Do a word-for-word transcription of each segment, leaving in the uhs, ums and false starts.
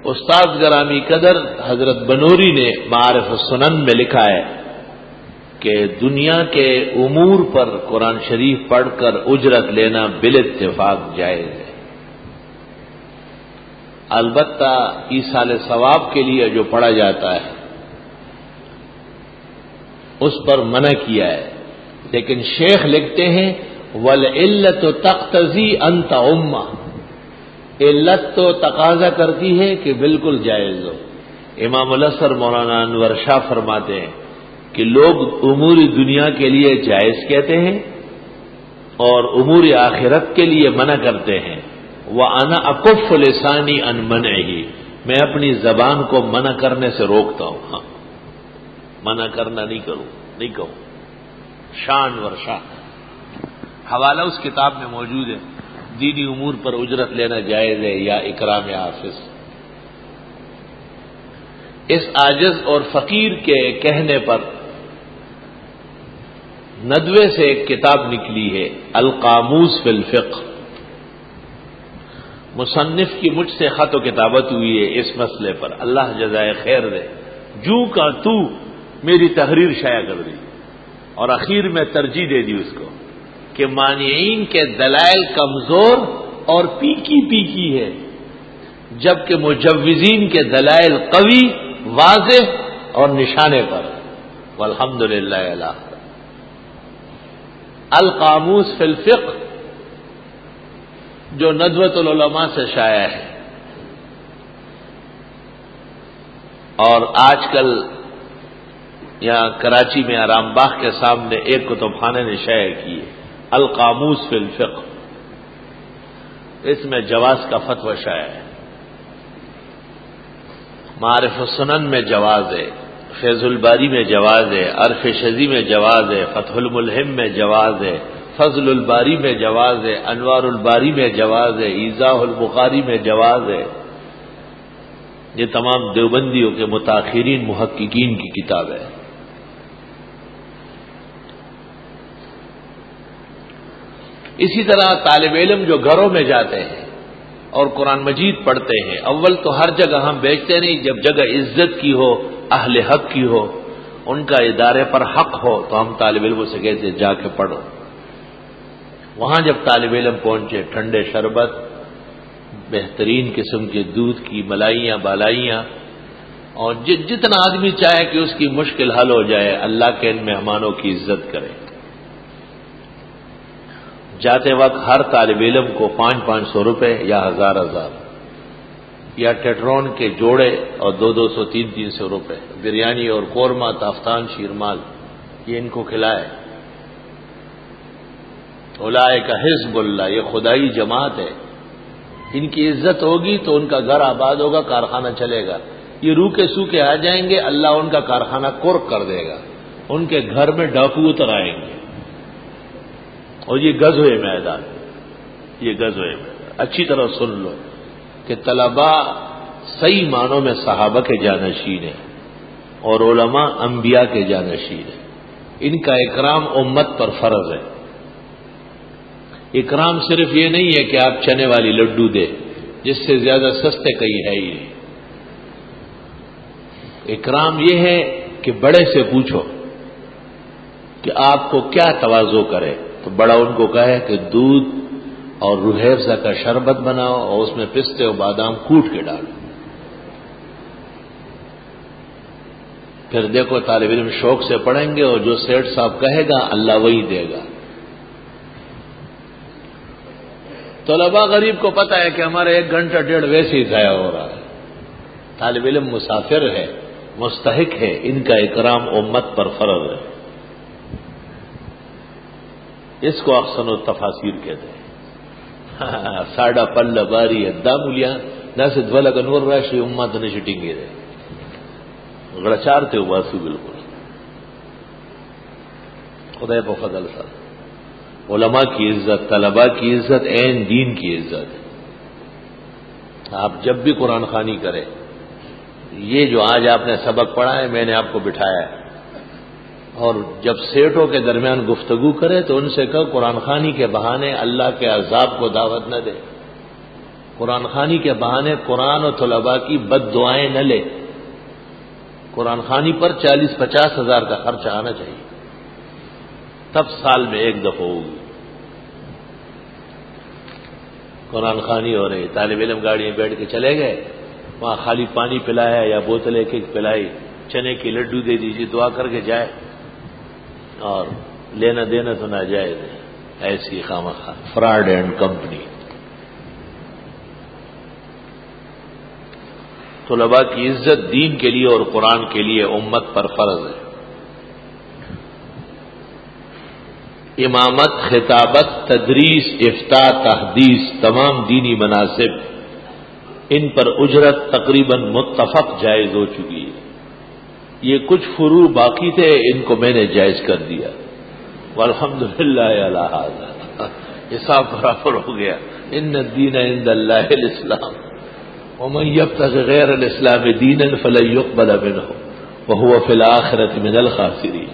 استاد گرامی قدر حضرت بنوری نے معارف السنن میں لکھا ہے کہ دنیا کے امور پر قرآن شریف پڑھ کر اجرت لینا بالاتفاق جائز ہے، البتہ ایصال ثواب کے لیے جو پڑھا جاتا ہے اس پر منع کیا ہے، لیکن شیخ لکھتے ہیں وَالْعِلَّةُ تَقْتَضِي أَن تَعُمَّ، علت تو تقاضا کرتی ہے کہ بالکل جائز ہو۔ امام الاثر مولانا انور شاہ فرماتے ہیں کہ لوگ امور دنیا کے لیے جائز کہتے ہیں اور امور آخرت کے لیے منع کرتے ہیں۔ وَأَنَا أَكُفُّ لِسَانِي عَن مَنْعِهِ، میں اپنی زبان کو منع کرنے سے روکتا ہوں، ہاں منع کرنا نہیں کروں نہیں کہوں۔ شان ورشا حوالہ اس کتاب میں موجود ہے، دینی امور پر اجرت لینا جائز ہے یا اکرام حافظ۔ اس عاجز اور فقیر کے کہنے پر ندوے سے ایک کتاب نکلی ہے القاموس فی الفقہ، مصنف کی مجھ سے خط و کتابت ہوئی ہے اس مسئلے پر، اللہ جزائے خیر دے۔ جو کا تو میری تحریر شائع کر دی اور اخیر میں ترجیح دے دی اس کو کہ مانعین کے دلائل کمزور اور پیکی پیکی ہے، جبکہ مجوزین کے دلائل قوی، واضح اور نشانے پر۔ والحمدللہ اعلیٰ۔ القاموس فی الفقہ جو ندوۃ العلماء سے شائع ہے، اور آج کل یہاں کراچی میں آرام باغ کے سامنے ایک کتب خانے نے شائع کی ہے القاموس فی الفقہ، اس میں جواز کا فتوی شائع ہے۔ معارف السنن میں جواز ہے، فیض الباری میں جواز ہے، عرف شذی میں جواز ہے، فتح الملہم میں جواز ہے، فضل الباری میں جواز ہے، انوار الباری میں جواز ہے، ایضاح البخاری میں جواز ہے۔ یہ تمام دیوبندیوں کے متاخرین محققین کی کتاب ہے۔ اسی طرح طالب علم جو گھروں میں جاتے ہیں اور قرآن مجید پڑھتے ہیں، اول تو ہر جگہ ہم بیچتے نہیں، جب جگہ عزت کی ہو، اہل حق کی ہو، ان کا ادارے پر حق ہو تو ہم طالب علموں سے کہتے ہیں جا کے پڑھو۔ وہاں جب طالب علم پہنچے، ٹھنڈے شربت، بہترین قسم کے دودھ کی ملائیاں بالائیاں، اور جتنا آدمی چاہے کہ اس کی مشکل حل ہو جائے، اللہ کے ان مہمانوں کی عزت کرے۔ جاتے وقت ہر طالب علم کو پانچ پانچ سو روپے یا ہزار ہزار یا ٹیٹرون کے جوڑے اور دو دو سو تین تین سو روپے، بریانی اور قورمہ، تافتان، شیرمال، یہ ان کو کھلائے۔ اولئک حزب اللہ، یہ خدائی جماعت ہے، ان کی عزت ہوگی تو ان کا گھر آباد ہوگا، کارخانہ چلے گا۔ یہ روکے سوکھے آ جائیں گے، اللہ ان کا کارخانہ کرک کر دے گا، ان کے گھر میں ڈاکو اتر آئیں گے۔ اور یہ غزوہ میدان، یہ غزوہ میدان اچھی طرح سن لو کہ طلباء صحیح معنوں میں صحابہ کے جانشین ہیں اور علماء انبیاء کے جانشین ہیں، ان کا اکرام امت پر فرض ہے۔ اکرام صرف یہ نہیں ہے کہ آپ چنے والی لڈو دے، جس سے زیادہ سستے کہیں ہے ہی نہیں۔ اکرام یہ ہے کہ بڑے سے پوچھو کہ آپ کو کیا تواضع کرے، تو بڑا ان کو کہے کہ دودھ اور روح افزا کا شربت بناؤ اور اس میں پستے اور بادام کوٹ کے ڈالو۔ پھر دیکھو طالب علم شوق سے پڑھیں گے اور جو سیٹھ صاحب کہے گا اللہ وہی دے گا۔ طلباء غریب کو پتا ہے کہ ہمارا ایک گھنٹہ ڈیڑھ ویسے ہی ضائع ہو رہا ہے۔ طالب علم مسافر ہے، مستحق ہے، ان کا اکرام امت پر فرض ہے۔ اس کو احسن التفاسیر کہتے ہیں۔ ساڈا پل باری دامولیا ناسے دولگ انور راشی امت نے شٹنگ دے گڑچارتے ہو باسو بالکل خدا پہ فضل صاحب۔ علماء کی عزت، طلباء کی عزت، عین دین کی عزت۔ آپ جب بھی قرآن خوانی کریں، یہ جو آج آپ نے سبق پڑھا ہے میں نے آپ کو بٹھایا ہے، اور جب سیٹوں کے درمیان گفتگو کرے تو ان سے کہو قرآن خوانی کے بہانے اللہ کے عذاب کو دعوت نہ دے۔ قرآن خوانی کے بہانے قرآن اور طلباء کی بد دعائیں نہ لے. قرآن خوانی پر چالیس پچاس ہزار کا خرچ آنا چاہیے، تب سال میں ایک دفعہ ہوگی. قرآن خوانی ہو رہی، طالب علم گاڑی میں بیٹھ کے چلے گئے، وہاں خالی پانی پلایا یا بوتل ایک ایک پلائی، چنے کی لڈو دے دیجیے، دعا کر کے جائے، اور لینا دینا تو ناجائز ہے. ایسی خامخواہ فراڈ اینڈ کمپنی. طلباء کی عزت دین کے لیے اور قرآن کے لیے امت پر فرض ہے. امامت، خطابت، تدریس، افتاء، تحدیث، تمام دینی مناسب، ان پر اجرت تقریباً متفق جائز ہو چکی ہے. یہ کچھ فروع باقی تھے، ان کو میں نے جائز کر دیا. والحمدللہ علی ھذا، حساب برابر ہو گیا. ان الدین عند اللہ الاسلام ومن یبتغ غیر الاسلام دینا فلن یقبل منہ وہو فی الآخرۃ من الخاسرین.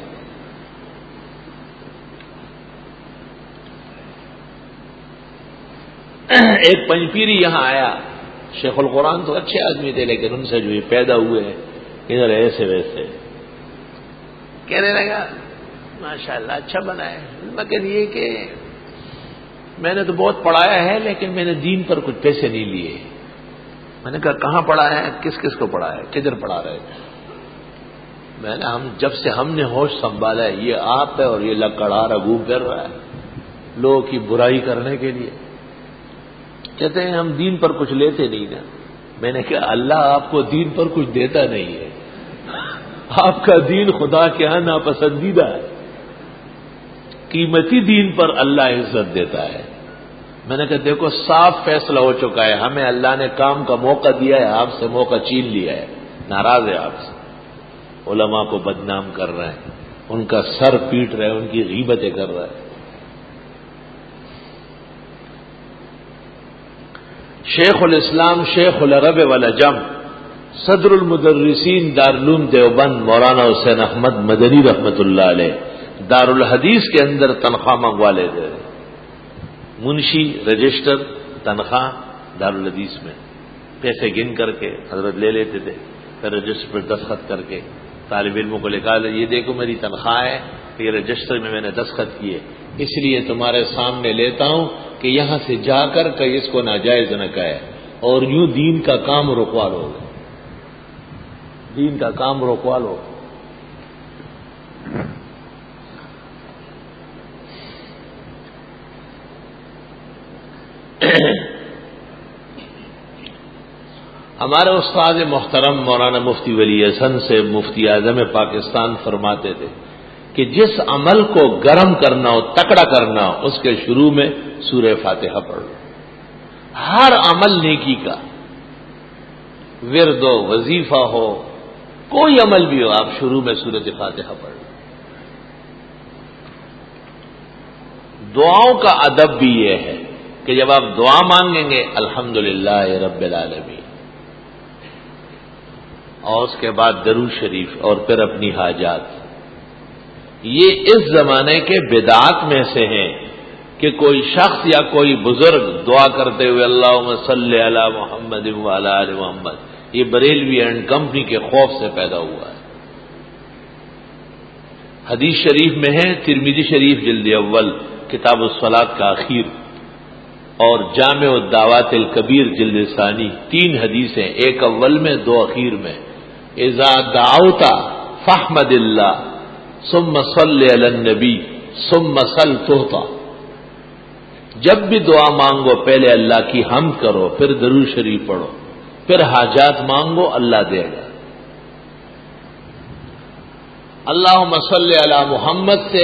ایک پنجپیری یہاں آیا، شیخ القرآن تو اچھے آدمی تھے، لیکن ان سے جو یہ پیدا ہوئے ہیں ادھر ایسے ویسے، کہنے لگا ماشاءاللہ اچھا بنا ہے، مگر یہ کہ میں نے تو بہت پڑھایا ہے لیکن میں نے دین پر کچھ پیسے نہیں لیے. میں نے کہا کہاں پڑھایا ہے، کس کس کو پڑھایا ہے، کدھر پڑھا رہے تھے؟ میں نے ہم جب سے ہم نے ہوش سنبھالا ہے یہ آپ ہے اور یہ لکڑا رہا گھوم پھر رہا ہے لوگوں کی برائی کرنے کے لیے. کہتے ہیں ہم دین پر کچھ لیتے نہیں نا. میں نے کہا اللہ آپ کو دین پر کچھ دیتا نہیں ہے، آپ کا دین خدا کے ہاں ناپسندیدہ ہے. قیمتی دین پر اللہ عزت دیتا ہے. میں نے کہا دیکھو صاف فیصلہ ہو چکا ہے، ہمیں اللہ نے کام کا موقع دیا ہے، آپ سے موقع چھین لیا ہے، ناراض ہے آپ سے. علماء کو بدنام کر رہے ہیں، ان کا سر پیٹ رہے ہیں، ان کی غیبتیں کر رہے ہیں. شیخ الاسلام شیخ العرب والعجم صدر المدرسین دارالعلوم دیوبند مولانا حسین احمد مدنی رحمت اللہ علیہ دارالحدیث کے اندر تنخواہ منگوا لیتے تھے. منشی رجسٹر تنخواہ دارالحدیث میں پیسے گن کر کے حضرت لے لیتے تھے، پھر رجسٹر پر دستخط کر کے طالب علموں کو لکھا لے یہ دیکھو میری تنخواہ ہے، یہ رجسٹر میں میں نے دستخط کیے، اس لیے تمہارے سامنے لیتا ہوں کہ یہاں سے جا کر کہ اس کو ناجائز نہ کہے، اور یوں دین کا کام رکوا لو، دین کا کام رکوا لو. ہمارے استاد محترم مولانا مفتی ولی حسن سے مفتی اعظم پاکستان فرماتے تھے کہ جس عمل کو گرم کرنا ہو، تکڑا کرنا ہو، اس کے شروع میں سورہ فاتحہ پڑھ لو. ہر عمل نیکی کا، ورد ہو، وظیفہ ہو، کوئی عمل بھی ہو، آپ شروع میں سورہ فاتحہ پڑھ لو. دعاؤں کا ادب بھی یہ ہے کہ جب آپ دعا مانگیں گے الحمدللہ رب العالمین، اور اس کے بعد درود شریف، اور پھر اپنی حاجات. یہ اس زمانے کے بدعات میں سے ہیں کہ کوئی شخص یا کوئی بزرگ دعا کرتے ہوئے اللہم صلی علی محمد وعلی آل محمد، یہ بریلوی اینڈ کمپنی کے خوف سے پیدا ہوا ہے. حدیث شریف میں ہے، ترمذی شریف جلد اول کتاب الصلاۃ کا اخیر، اور جامع الدعوات الکبیر جلد ثانی، تین حدیثیں، ایک اول میں دو اخیر میں. اذا دعوت فاحمد اللہ ثم صلی علی النبی ثم سل تعطی. جب بھی دعا مانگو پہلے اللہ کی حمد کرو، پھر درود شریف پڑھو، پھر حاجات مانگو، اللہ دے گا. اللہم صلی علی محمد سے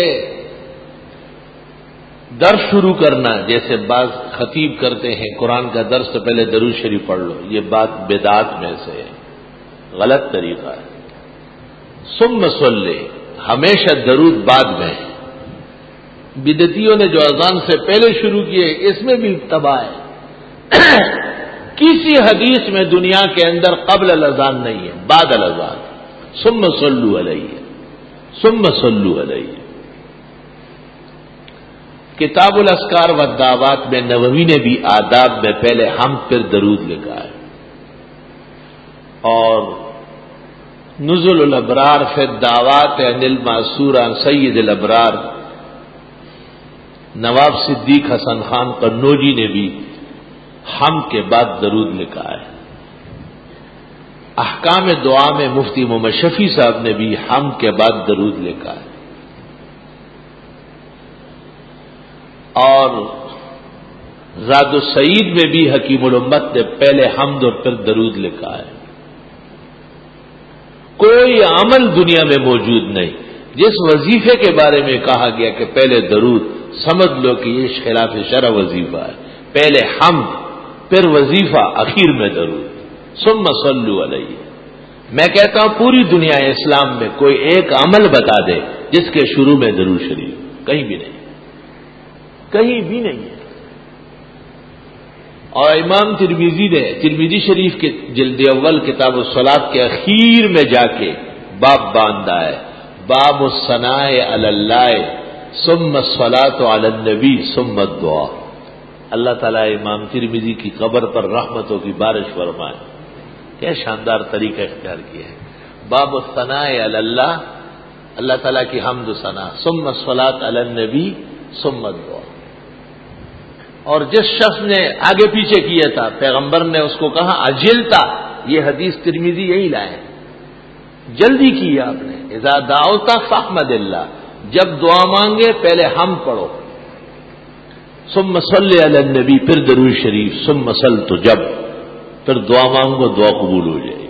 درس شروع کرنا، جیسے بعض خطیب کرتے ہیں قرآن کا درس سے پہلے درود شریف پڑھ لو، یہ بات بدعات میں سے ہے، غلط طریقہ ہے. ثم صلی، ہمیشہ درود بعد میں. بدعتیوں نے جو اذان سے پہلے شروع کیے اس میں بھی تباہ ہے. کسی حدیث میں دنیا کے اندر قبل الاذان نہیں ہے، بعد الاذان. ثم صلوا علیہ، ثم صلوا علیہ. کتاب الاذکار والدعوات میں نووی نے بھی آداب میں پہلے حمد پھر درود لکھا ہے، اور نزل الابرار فی الدعوات عن المعصور عن سید الابرار نواب صدیق حسن خان قنوجی نے بھی حمد کے بعد درود لکھا ہے۔ احکام دعا میں مفتی محمد شفیع صاحب نے بھی حمد کے بعد درود لکھا ہے، اور زاد السعید میں بھی حکیم الامت نے پہلے حمد اور پھر درود لکھا ہے۔ کوئی عمل دنیا میں موجود نہیں جس وظیفے کے بارے میں کہا گیا کہ پہلے درود، سمجھ لو کہ یہ خلاف شرع وظیفہ ہے، پہلے حمد پھر وظیفہ آخر میں درود، ثم صلوا علیہ۔ میں کہتا ہوں پوری دنیا اسلام میں کوئی ایک عمل بتا دے جس کے شروع میں درود شریف، کہیں بھی نہیں، کہیں بھی نہیں ہے۔ اور امام ترمذی نے ترمذی شریف کے جلد اول کتاب الصلاۃ کے اخیر میں جا کے باب باندھا ہے، باب الثناء علی اللہ ثم الصلاۃ علی النبی ثم الدعاء۔ اللہ تعالیٰ امام ترمذی کی قبر پر رحمتوں کی بارش فرمائے، کیا شاندار طریقہ اختیار کیا ہے۔ باب الثناء علی اللہ، اللہ تعالیٰ کی حمد و ثنا، ثم الصلاۃ علی النبی ثم الدعاء۔ اور جس شخص نے آگے پیچھے کیا تھا پیغمبر نے اس کو کہا اجلتا، یہ حدیث ترمذی یہی لائے، جلدی کی آپ نے، اذا دعوت فاحمد اللہ، جب دعا مانگے پہلے حمد پڑھو، ثم صلی علی النبی، پھر درود شریف، ثم صل، تو جب پھر دعا مانگو دعا قبول ہو جائے گی۔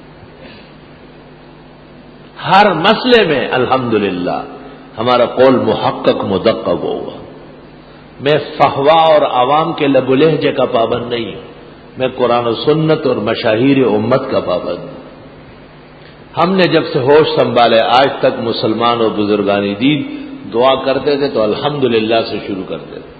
ہر مسئلے میں الحمدللہ ہمارا قول محقق مدقق ہوگا۔ میں فحوا اور عوام کے لب و لہجے کا پابند نہیں ہوں، میں قرآن و سنت اور مشاہیر امت کا پابند ہوں۔ ہم نے جب سے ہوش سنبھالے آج تک مسلمان اور بزرگان دین دعا کرتے تھے تو الحمدللہ سے شروع کرتے تھے۔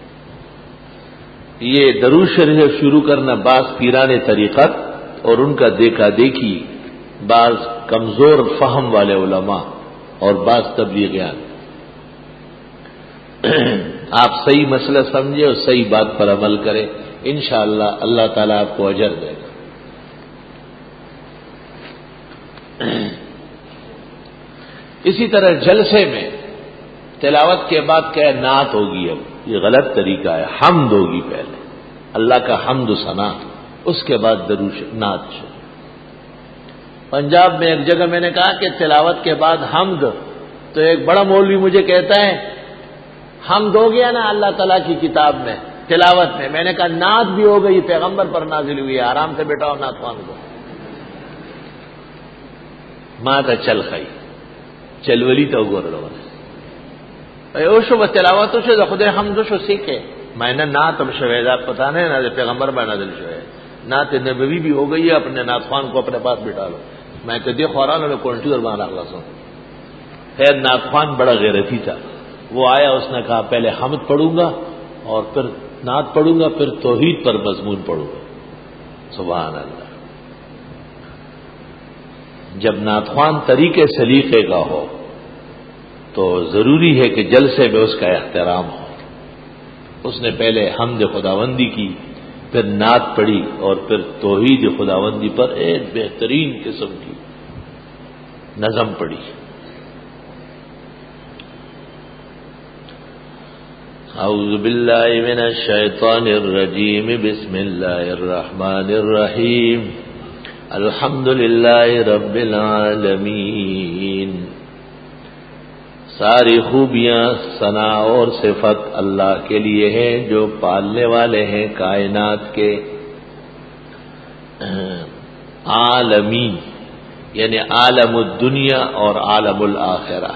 یہ درود شریف شروع کرنا بعض پیران طریقت اور ان کا دیکھا دیکھی، بعض کمزور فہم والے علماء اور بعض تبلیغیان۔ آپ صحیح مسئلہ سمجھے اور صحیح بات پر عمل کریں، انشاءاللہ اللہ تعالیٰ آپ کو اجر دے گا۔ اسی طرح جلسے میں تلاوت کے بعد کیا نعت ہوگی، اب یہ غلط طریقہ ہے، حمد ہوگی پہلے، اللہ کا حمد و ثنا، اس کے بعد درود نعت۔ پنجاب میں ایک جگہ میں نے کہا کہ تلاوت کے بعد حمد، تو ایک بڑا مولوی مجھے کہتا ہے حمد ہو گیا نا اللہ تعالیٰ کی کتاب میں تلاوت میں، میں نے کہا نعت بھی ہو گئی، پیغمبر پر نازل ہوئی ہے، آرام سے بیٹھا ہو نعت خوان کو۔ ماں کا چل خائی چلولی تو گور لو اوشو و تلاوت شو خود حمد شو سیکھے، میں نے نعت اب شویدہ پتہ نہیں نا پیغمبر میں نازل شوے، نعت نبوی بھی ہو گئی ہے، اپنے نعت خوان کو اپنے پاس بٹھا لو۔ میں تو دیکھ رہا ہوں کونٹی اور بانا اگلا سو۔ خیر نعت خوان بڑا غیرتی تھا، وہ آیا، اس نے کہا پہلے حمد پڑھوں گا اور پھر نعت پڑھوں گا، پھر توحید پر مضمون پڑھوں گا۔ سبحان اللہ۔ جب نعت خوان طریقے سلیقے کا ہو تو ضروری ہے کہ جلسے میں اس کا احترام ہو۔ اس نے پہلے حمد خداوندی کی، پھر نعت پڑھی اور پھر توحید خداوندی پر ایک بہترین قسم کی نظم پڑھی۔ اعوذ باللہ من الشیطان الرجیم، بسم اللہ الرحمن الرحیم، الحمد للہ رب العالمین۔ ساری خوبیاں، ثنا اور صفت اللہ کے لیے ہیں جو پالنے والے ہیں کائنات کے۔ عالمین یعنی عالم الدنیا اور عالم الآخرہ۔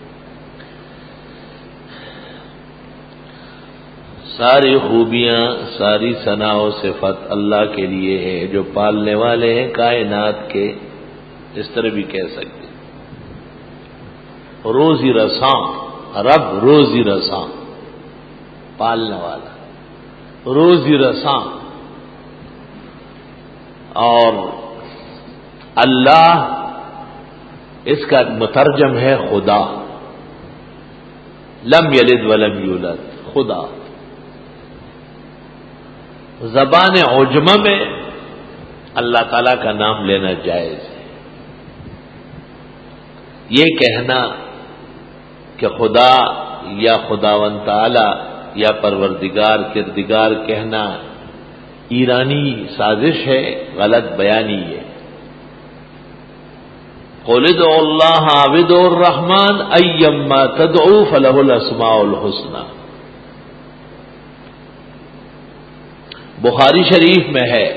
ساری خوبیاں، ساری ثنا و صفت اللہ کے لیے ہے جو پالنے والے ہیں کائنات کے، اس طرح بھی کہہ سکتے۔ روزی رساں، رب روزی رساں، پالنے والا، روزی رساں۔ اور اللہ اس کا مترجم ہے خدا، لم یلد ولم یولد، خدا. زبان عجمہ میں اللہ تعالی کا نام لینا جائز ہے. یہ کہنا کہ خدا یا خداوند تعالی یا پروردگار کردگار کہنا ایرانی سازش ہے، غلط بیانی ہے. قل ادعوا اللہ او ادعوا الرحمن ایما تدعوا فلہ الاسماء الحسنی. بخاری شریف میں ہے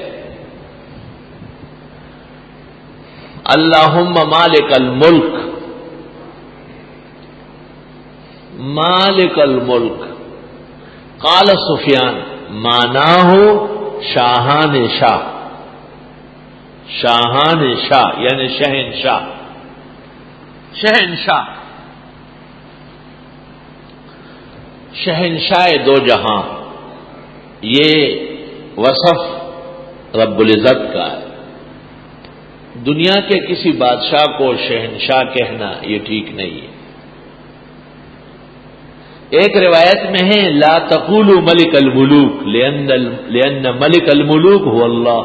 اللہم مالک الملک، مالک الملک. قال سفیان معناہ شاہان شاہ، شاہان شاہ یعنی شہنشاہ، شہنشاہ شہنشاہ دو جہاں. یہ وصف رب العزت کا ہے. دنیا کے کسی بادشاہ کو شہنشاہ کہنا یہ ٹھیک نہیں ہے. ایک روایت میں ہے لا تقولوا ملک الملوک لأن لأن ملک الملوک هو اللہ.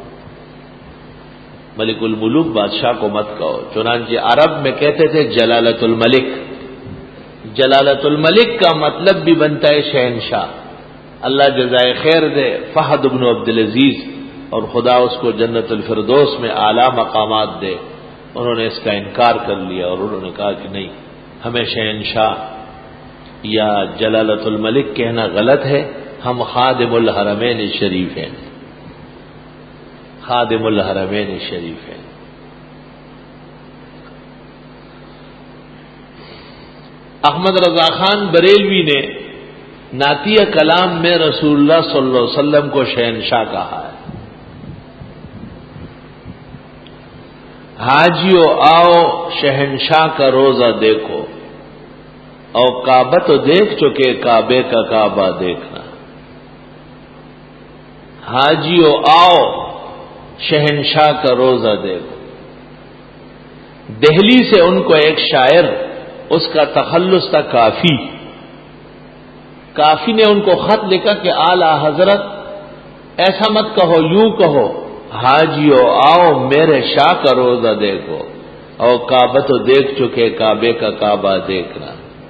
ملک الملوک بادشاہ کو مت کہو. چنانچہ عرب میں کہتے تھے جلالت الملک. جلالت الملک کا مطلب بھی بنتا ہے شہنشاہ. اللہ جزائے خیر دے فہد بن عبد العزیز، اور خدا اس کو جنت الفردوس میں اعلیٰ مقامات دے. انہوں نے اس کا انکار کر لیا اور انہوں نے کہا کہ نہیں، ہمیں شہنشاہ یا جلالت الملک کہنا غلط ہے. ہم خادم الحرمین شریف ہیں، خادم الحرمین شریف ہیں. احمد رضا خان بریلوی نے نعتیہ کلام میں رسول اللہ صلی اللہ علیہ وسلم کو شہنشاہ کہا ہے. حاجیو آؤ شہنشاہ کا روزہ دیکھو، اور کعبہ تو دیکھ چکے کعبے کا کعبہ دیکھنا. حاجیو آؤ شہنشاہ کا روزہ دیکھو. دہلی سے ان کو ایک شاعر، اس کا تخلص تھا کافی. کافی نے ان کو خط لکھا کہ اعلی حضرت ایسا مت کہو، یوں کہو حاجیو آؤ میرے شاہ کا روزہ دیکھو، اور کعبہ تو دیکھ چکے کعبے کا کعبہ دیکھنا.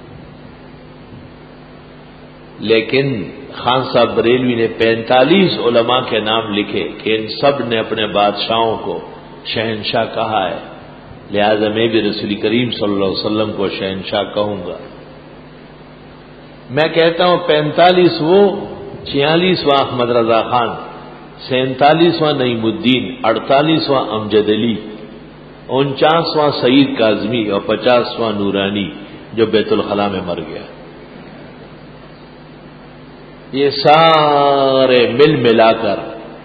لیکن خان صاحب بریلوی نے پینتالیس علماء کے نام لکھے کہ ان سب نے اپنے بادشاہوں کو شہنشاہ کہا ہے، لہذا میں بھی رسول کریم صلی اللہ علیہ وسلم کو شہنشاہ کہوں گا. میں کہتا ہوں پینتالیس وہ، چھیالیسواں احمد رضا خان، سینتالیسواں نعیم الدین، اڑتالیسواں امجد علی، انچاسواں سعید کاظمی اور پچاسواں نورانی جو بیت الخلاء میں مر گیا. یہ سارے مل ملا کر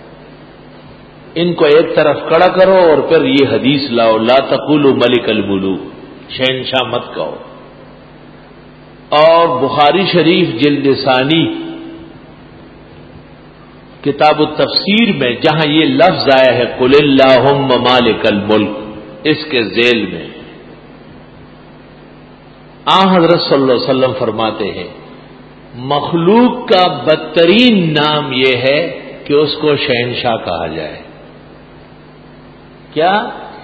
ان کو ایک طرف کڑا کرو اور پھر یہ حدیث لاؤ لا تقولوا ملک الملوک، شہنشاہ مت کہو. اور بخاری شریف جلد ثانی کتاب التفسیر میں جہاں یہ لفظ آیا ہے قل اللہم مالک الملک، اس کے ذیل میں آن حضرت صلی اللہ علیہ وسلم فرماتے ہیں مخلوق کا بدترین نام یہ ہے کہ اس کو شہنشاہ کہا جائے. کیا؟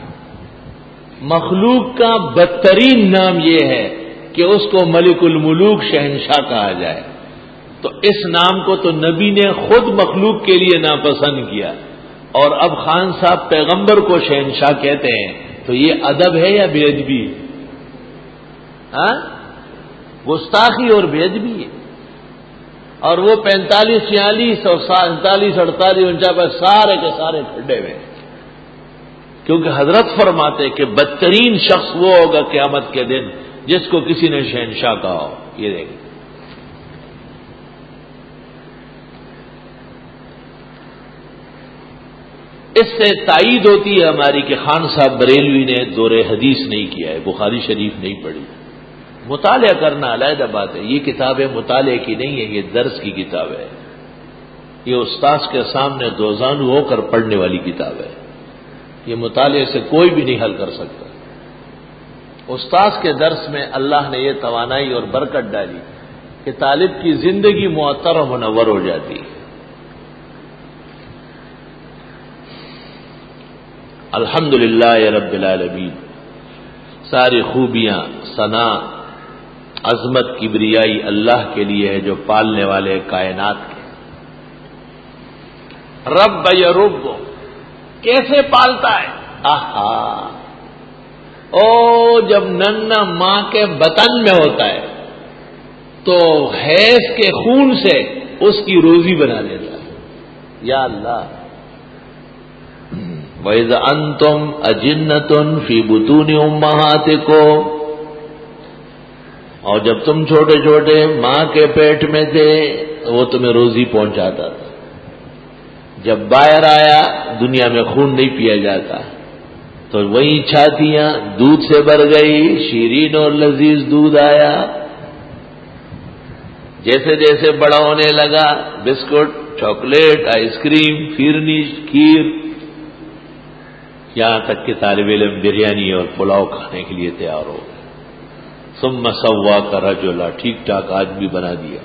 مخلوق کا بدترین نام یہ ہے کہ اس کو ملک الملوک شہنشاہ کہا جائے. تو اس نام کو تو نبی نے خود مخلوق کے لیے ناپسند کیا، اور اب خان صاحب پیغمبر کو شہنشاہ کہتے ہیں، تو یہ ادب ہے یا بے ادبی؟ ہاں، گستاخی اور بے ادبی ہے. اور وہ پینتالیس چھیالیس اور سینتالیس اڑتالیس انچاس سارے کے سارے کھڈے ہوئے، کیونکہ حضرت فرماتے کہ بدترین شخص وہ ہوگا قیامت کے دن جس کو کسی نے شہنشاہ کہا ہو. یہ دیکھیں، اس سے تائید ہوتی ہے ہماری کہ خان صاحب بریلوی نے دور حدیث نہیں کیا ہے، بخاری شریف نہیں پڑھی. مطالعہ کرنا علیحدہ بات ہے، یہ کتابیں مطالعے کی نہیں ہے، یہ درس کی کتاب ہے. یہ استاذ کے سامنے دوزانو ہو کر پڑھنے والی کتاب ہے. یہ مطالعے سے کوئی بھی نہیں حل کر سکتا. استاذ کے درس میں اللہ نے یہ توانائی اور برکت ڈالی کہ طالب کی زندگی معطر و منور ہو جاتی ہے۔ الحمدللہ رب العالمین، ساری خوبیاں، ثنا، عظمت، کبریائی اللہ کے لیے ہے جو پالنے والے کائنات کے۔ رب یرب، کیسے پالتا ہے؟ آہا، او جب ننھا ماں کے بطن میں ہوتا ہے تو حیض کے خون سے اس کی روزی بنا لیتا ہے۔ یا اللہ، وَإِذْ أَنْتُمْ أَجِنَّةٌ فِي بُطُونِ أُمَّهَاتِكُمْ، اور جب تم چھوٹے چھوٹے ماں کے پیٹ میں تھے تو وہ تمہیں روزی پہنچاتا تھا۔ جب باہر آیا دنیا میں خون نہیں پیا جاتا تو وہی چھاتیاں دودھ سے بھر گئی، شیرین اور لذیذ دودھ آیا۔ جیسے جیسے بڑا ہونے لگا، biscuit, chocolate, ice cream, phirni, kheer, یہاں تک کہ طالب علم بریانی اور پلاؤ کھانے کے لیے تیار ہو گئے۔ ثم سواک رجلا، ٹھیک ٹھاک آدمی بنا دیا۔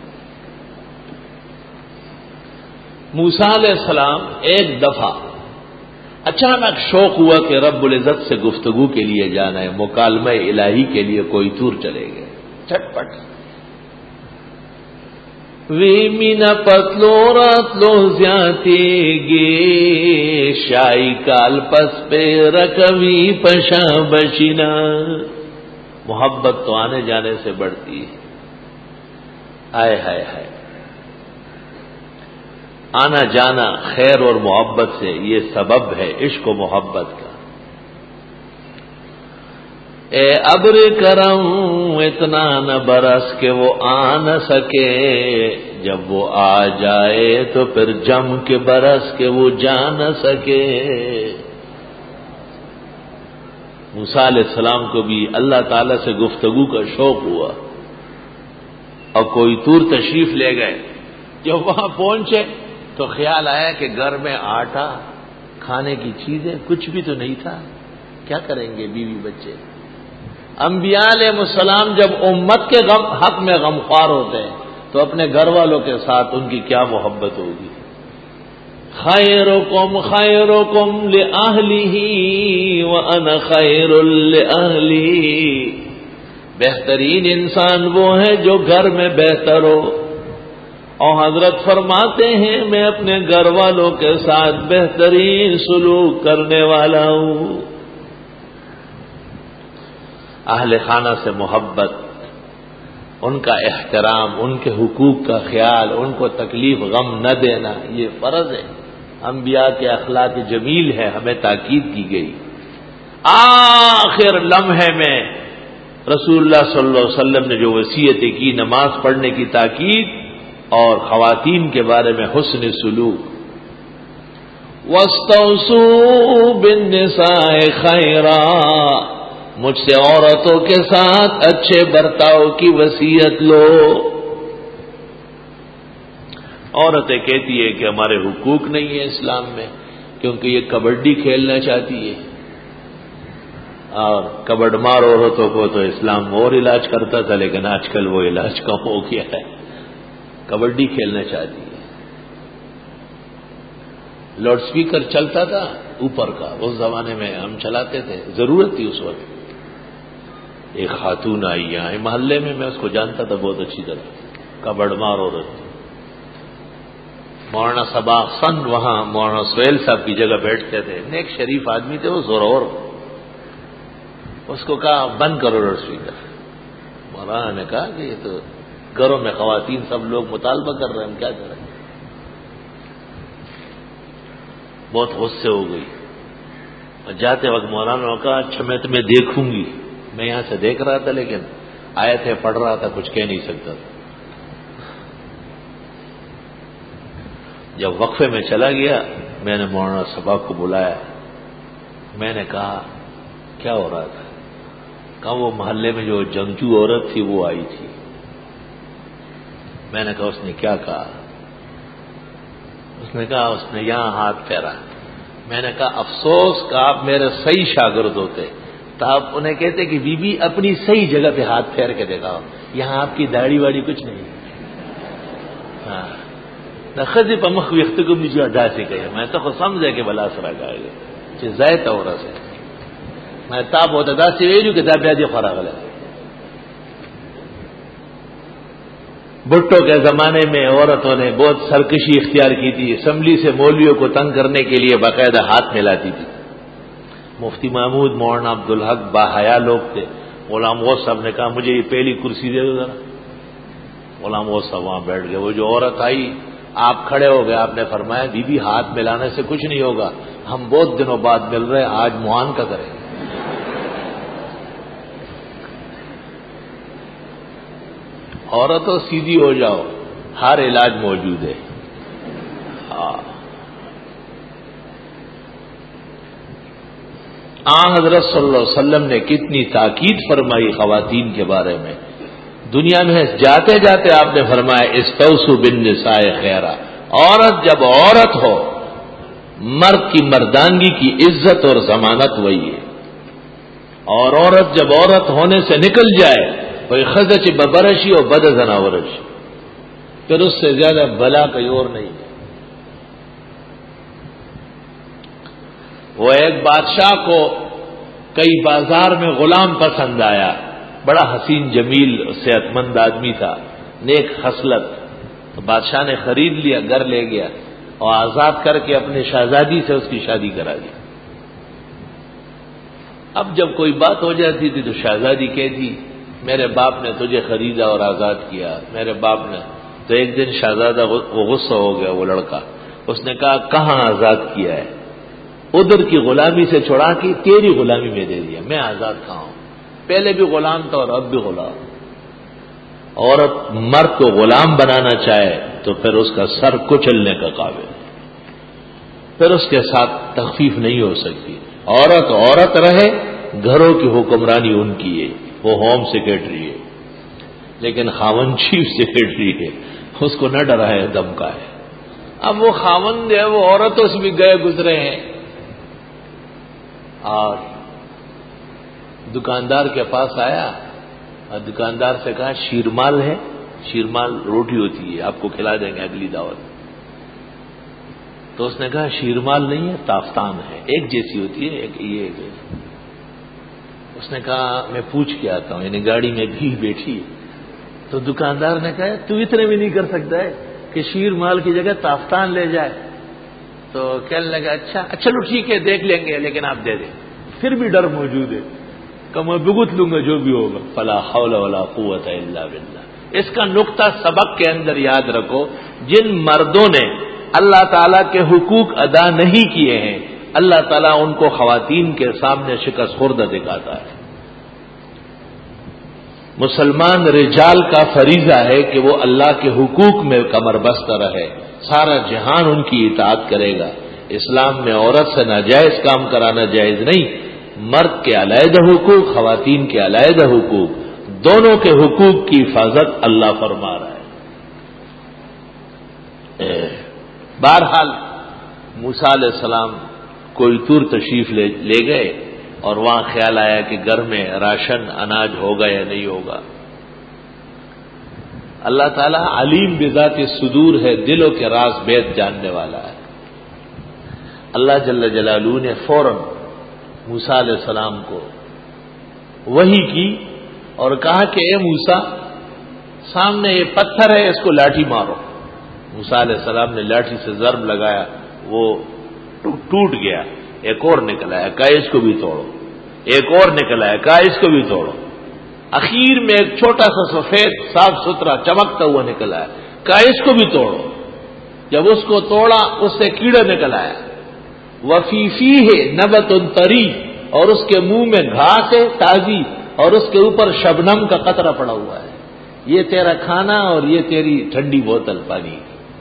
موسیٰ علیہ السلام ایک دفعہ اچانک شوق ہوا کہ رب العزت سے گفتگو کے لیے جانا ہے، مکالمہ الہی کے لیے کوئی دور چلے گئے، چھٹ پٹ وی مینا پتلو راتلو زیاتی گے شائی کال پس پہ رکوی پشا بشینا۔ محبت تو آنے جانے سے بڑھتی ہے۔ ہائے ہائے ہائے، آنا جانا خیر اور محبت سے، یہ سبب ہے عشق و محبت کا۔ اے ابر کرم اتنا نہ برس کہ وہ آ نہ سکے، جب وہ آ جائے تو پھر جم کے برس کہ وہ جا نہ سکے۔ موسیٰ علیہ السلام کو بھی اللہ تعالی سے گفتگو کا شوق ہوا اور کوئی طور تشریف لے گئے۔ جب وہاں پہنچے تو خیال آیا کہ گھر میں آٹا، کھانے کی چیزیں کچھ بھی تو نہیں تھا، کیا کریں گے بیوی بچے؟ انبیاء علیہ السلام جب امت کے غم حق میں غمخوار ہوتے ہیں تو اپنے گھر والوں کے ساتھ ان کی کیا محبت ہوگی۔ خیرکم خیرکم لأہلہ وأنا خیر لأہلی، بہترین انسان وہ ہے جو گھر میں بہتر ہو، اور حضرت فرماتے ہیں میں اپنے گھر والوں کے ساتھ بہترین سلوک کرنے والا ہوں۔ اہل خانہ سے محبت، ان کا احترام، ان کے حقوق کا خیال، ان کو تکلیف غم نہ دینا، یہ فرض ہے۔ انبیاء کے اخلاق جمیل ہے، ہمیں تاکید کی گئی۔ آخر لمحے میں رسول اللہ صلی اللہ علیہ وسلم نے جو وصیتیں کی، نماز پڑھنے کی تاکید اور خواتین کے بارے میں حسن سلوک۔ وَاسْتَوْصُوا بِالنِّسَاءِ خَيْرًا، مجھ سے عورتوں کے ساتھ اچھے برتاؤ کی وصیت لو۔ عورتیں کہتی ہے کہ ہمارے حقوق نہیں ہے اسلام میں، کیونکہ یہ کبڈی کھیلنا چاہتی ہے، اور کبڈ مار عورتوں کو تو اسلام اور علاج کرتا تھا، لیکن آج کل وہ علاج کم ہو گیا ہے، کبڈی کھیلنا چاہتی ہے۔ لاؤڈ سپیکر چلتا تھا اوپر کا، اس زمانے میں ہم چلاتے تھے، ضرورت تھی اس وقت۔ ایک خاتون آئی یہاں محلے میں، میں اس کو جانتا تھا بہت اچھی طرح، کبڈ مار عورت تھی۔ مولانا صباح سن وہاں مولانا سہیل صاحب کی جگہ بیٹھتے تھے، نیک شریف آدمی تھے وہ، زورور۔ اس کو کہا بند کرو لاؤڈ سپیکر۔ مولانا نے کہا کہ یہ تو گھروں میں خواتین سب لوگ مطالبہ کر رہے ہیں، ہم کیا کریں۔ بہت غصے ہو گئی، اور جاتے وقت مولانا نے کہا اچھا میں تمہیں دیکھوں گی۔ میں یہاں سے دیکھ رہا تھا لیکن آئے تھے پڑھ رہا تھا، کچھ کہہ نہیں سکتا تھا۔ جب وقفے میں چلا گیا میں نے مولانا صباح کو بلایا، میں نے کہا کیا ہو رہا تھا؟ کہا وہ محلے میں جو جنگجو عورت تھی وہ آئی تھی۔ میں نے کہا اس نے کیا کہا؟ اس نے کہا اس نے یہاں ہاتھ پھیرا۔ میں نے کہا افسوس کہ آپ میرے صحیح شاگرد ہوتے، تو آپ انہیں کہتے کہ بی بی اپنی صحیح جگہ پہ ہاتھ پھیر کے دکھاؤ، یہاں آپ کی داڑھی واڑی کچھ نہیں. ہاں نہ خزی پہ مخ ویختکم نیچے ادا سے کہے میں تو خود سمجھا کہ بلا سرا گائے گا کہ زائد اور سے میں تاب ہوتا دا سے ویلو کہ دا بیادی خراغ لے. بھٹو کے زمانے میں عورتوں نے بہت سرکشی اختیار کی تھی، اسمبلی سے مولویوں کو تنگ کرنے کے لیے باقاعدہ ہاتھ ملاتی تھی. مفتی محمود مولانا عبدالحق باحیا لوگ تھے. غلام غوث صاحب نے کہا مجھے یہ پہلی کرسی دے دو ذرا. غلام غوث صاحب وہاں بیٹھ گئے. وہ جو عورت آئی آپ کھڑے ہو گئے، آپ نے فرمایا بی بی ہاتھ ملانے سے کچھ نہیں ہوگا، ہم بہت دنوں بعد مل رہے ہیں، آج معان کا کریں. عورتوں سیدھی ہو جاؤ، ہر علاج موجود ہے. ہاں آن حضرت صلی اللہ علیہ وسلم نے کتنی تاکید فرمائی خواتین کے بارے میں. دنیا میں جاتے جاتے آپ نے فرمایا استوصوا بالنساء خیرا. عورت جب عورت ہو، مرد کی مردانگی کی عزت اور ضمانت وہی ہے. اور عورت جب عورت ہونے سے نکل جائے وہی خزچ ببرشی اور بد زناورشی، پھر اس سے زیادہ بلا کوئی اور نہیں. وہ ایک بادشاہ کو کئی بازار میں غلام پسند آیا، بڑا حسین جمیل صحت مند آدمی تھا، نیک خصلت. تو بادشاہ نے خرید لیا، گھر لے گیا اور آزاد کر کے اپنے شہزادی سے اس کی شادی کرا دی. اب جب کوئی بات ہو جاتی تھی تو شہزادی کہتی میرے باپ نے تجھے خریدا اور آزاد کیا، میرے باپ نے. تو ایک دن شہزادہ وہ غصہ ہو گیا، وہ لڑکا، اس نے کہا کہاں آزاد کیا ہے؟ ادھر کی غلامی سے چھڑا کے تیری غلامی میں دے دیا، میں آزاد کہاں ہوں؟ پہلے بھی غلام تھا اور اب بھی غلام. عورت مرد کو غلام بنانا چاہے تو پھر اس کا سر کچلنے کا قابل، پھر اس کے ساتھ تخفیف نہیں ہو سکتی. عورت عورت رہے، گھروں کی حکمرانی ان کی ہے، وہ ہوم سیکرٹری ہے، لیکن خاوند چیف سیکرٹری ہے، اس کو نہ ڈرائے دمکا ہے. اب وہ خاوند ہے، وہ عورتوں سے بھی گئے گزرے ہیں. اور دکاندار کے پاس آیا اور دکاندار سے کہا شیرمال ہے؟ شیرمال روٹی ہوتی ہے، آپ کو کھلا دیں گے اگلی دعوت. تو اس نے کہا شیرمال نہیں ہے، تافتان ہے، ایک جیسی ہوتی ہے، ایک یہ ایک. اس نے کہا میں پوچھ کے آتا ہوں، یعنی گاڑی میں بھی بیٹھی. تو دکاندار نے کہا تو اتنے بھی نہیں کر سکتا ہے کہ شیرمال کی جگہ تافتان لے جائے. تو کہنے لگا اچھا چلو ٹھیک ہے دیکھ لیں گے، لیکن آپ دے دیں. پھر بھی ڈر موجود ہے کہ میں بگت لوں گا جو بھی ہوگا. فلا حول ولا قوت الا باللہ. اس کا نقطہ سبق کے اندر یاد رکھو، جن مردوں نے اللہ تعالیٰ کے حقوق ادا نہیں کیے ہیں، اللہ تعالیٰ ان کو خواتین کے سامنے شکست خوردہ دکھاتا ہے. مسلمان رجال کا فریضہ ہے کہ وہ اللہ کے حقوق میں کمر بستہ رہے، سارا جہان ان کی اطاعت کرے گا. اسلام میں عورت سے ناجائز کام کرانا جائز نہیں. مرد کے علیحدہ حقوق، خواتین کے علیحدہ حقوق، دونوں کے حقوق کی حفاظت اللہ فرما رہا ہے. بہرحال موسیٰ علیہ السلام کوئی طور تشریف لے, لے گئے اور وہاں خیال آیا کہ گھر میں راشن اناج ہوگا یا نہیں ہوگا. اللہ تعالیٰ علیم بذات الصدور ہے، دلوں کے راز بیت جاننے والا ہے. اللہ جل جلالہ نے فوراً موسیٰ علیہ السلام کو وحی کی اور کہا کہ اے موسیٰ سامنے یہ پتھر ہے، اس کو لاٹھی مارو. موسیٰ علیہ السلام نے لاٹھی سے ضرب لگایا، وہ ٹوٹ گیا. ایک اور نکل آیا، کہا اس کو بھی توڑو. ایک اور نکل آیا، کہا اس کو بھی توڑو. اخیر میں ایک چھوٹا سا سفید صاف ستھرا چمکتا ہوا نکل آیا، کہا اس کو بھی توڑو. جب اس کو توڑا اس سے کیڑا نکل آیا. وفی فیہ نبت طری، اور اس کے منہ میں گھاس ہے تازی اور اس کے اوپر شبنم کا قطرہ پڑا ہوا ہے. یہ تیرا کھانا اور یہ تیری ٹھنڈی بوتل پانی.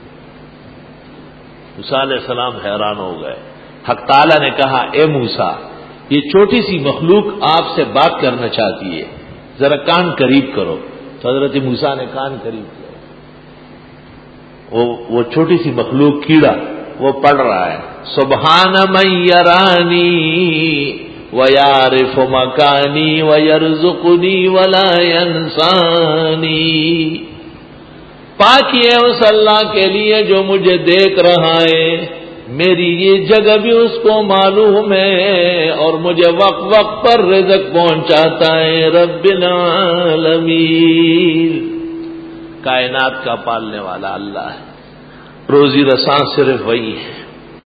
موسیٰ علیہ السلام حیران ہو گئے. حق تعالیٰ نے کہا اے موسیٰ یہ چھوٹی سی مخلوق آپ سے بات کرنا چاہتی ہے، ذرا کان قریب کرو. تو حضرت موسیٰ نے کان قریب کیا. وہ, وہ چھوٹی سی مخلوق کیڑا وہ پڑھ رہا ہے سبحان من یرانی وَيَعْرِفُ مَكَانِي وَيَرْزُقُنِي وَلَا يَنْسَانِي۔ پاکی ہے اس اللہ کے لیے جو مجھے دیکھ رہا ہے، میری یہ جگہ بھی اس کو معلوم ہے، اور مجھے وقت وقت پر رزق پہنچاتا ہے۔ رب العالمین، کائنات کا پالنے والا اللہ ہے، روزی رساں صرف وہی ہے۔